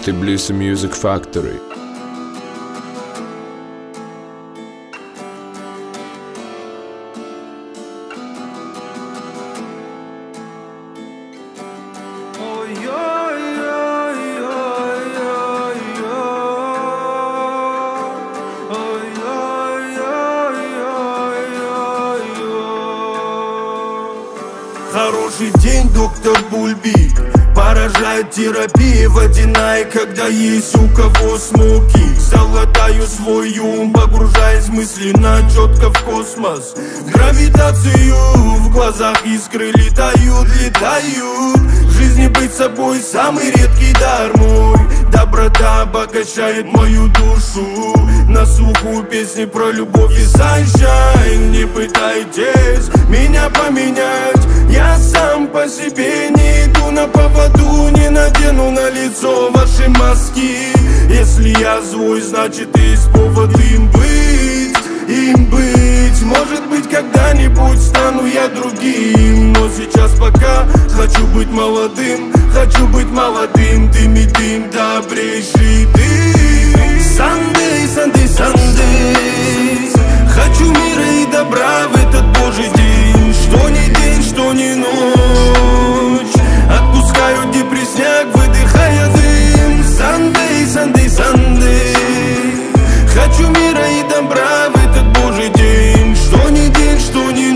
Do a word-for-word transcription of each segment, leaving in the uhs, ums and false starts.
Tbilisi Music Factory. Хороший день, доктор Бульби. Поражает терапия водяная, когда есть у кого смоки. Золотаю свой ум, погружаясь мысленно четко в космос. В гравитацию, в глазах искры летают, летают. В жизни быть собой самый редкий дар мой. Доброта обогащает мою душу. На слуху песни про любовь и саншайн. Не пытайтесь меня поменять, я сам по себе не иду на поводу. Не надену на лицо ваши маски. Если я злой, значит есть повод им быть, им быть. Может быть, когда-нибудь стану я другим, но сейчас пока хочу быть молодым. Хочу быть молодым, дым и дым, добрейший дым. Sunday, Sunday, Sunday. Хочу мира и добра в этот божий день. Что ни день, что ни ночь. Отпускаю депрессняк, выдыхая дым. Sunday, Sunday, Sunday. Хочу мира и добра в этот божий день. Что ни день, что ни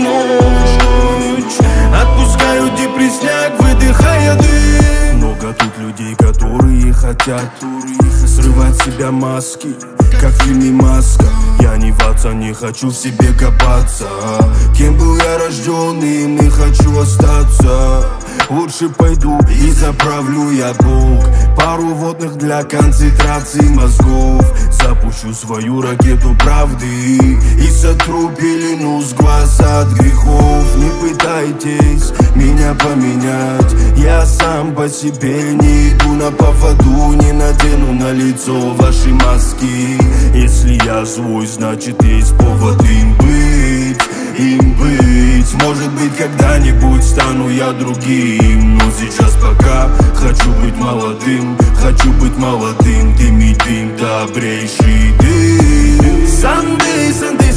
ночь. Отпускаю депрессняк, выдыхая дым. Много тут людей, которые хотят срывать с себя маски, как в фильме «Маска». Я не в отца, не хочу в себе копаться. Кем был я рожденным, не хочу остаться. Лучше пойду и заправлю я долг. Пару водных для концентрации мозгов. Запущу свою ракету правды и сотру пелену с глаз от грехов. Не пытайтесь меня поменять, я сам по себе не иду на поводу. Не надену на лицо ваши маски. Если я злой, значит есть повод им быть, им быть. Может быть, когда-нибудь стану я другим, но сейчас пока хочу быть молодым. Хочу быть молодым, дым и дым, добрейший дым. Sunday, Sunday,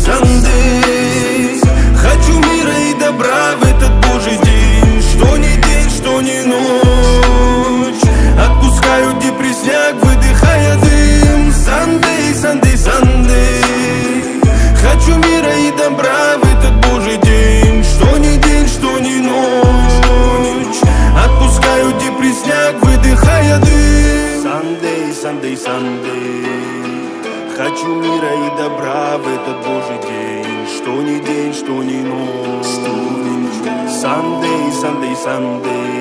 Sunday. Хочу мира и добра в этот божий день. Что ни день, что ни ночь. Отпускаю депрессняк, выдыхая дым. Sunday, Sunday, Sunday. Хочу мира и добра в этот божий день. Что ни день, что ни ночь. Отпускаю депрессняк, выдыхая дым. Sunday, Sunday, Sunday. Хочу мира и добра в этот божий день. Что ни день, что ни ночь. Sunday, Sunday, Sunday.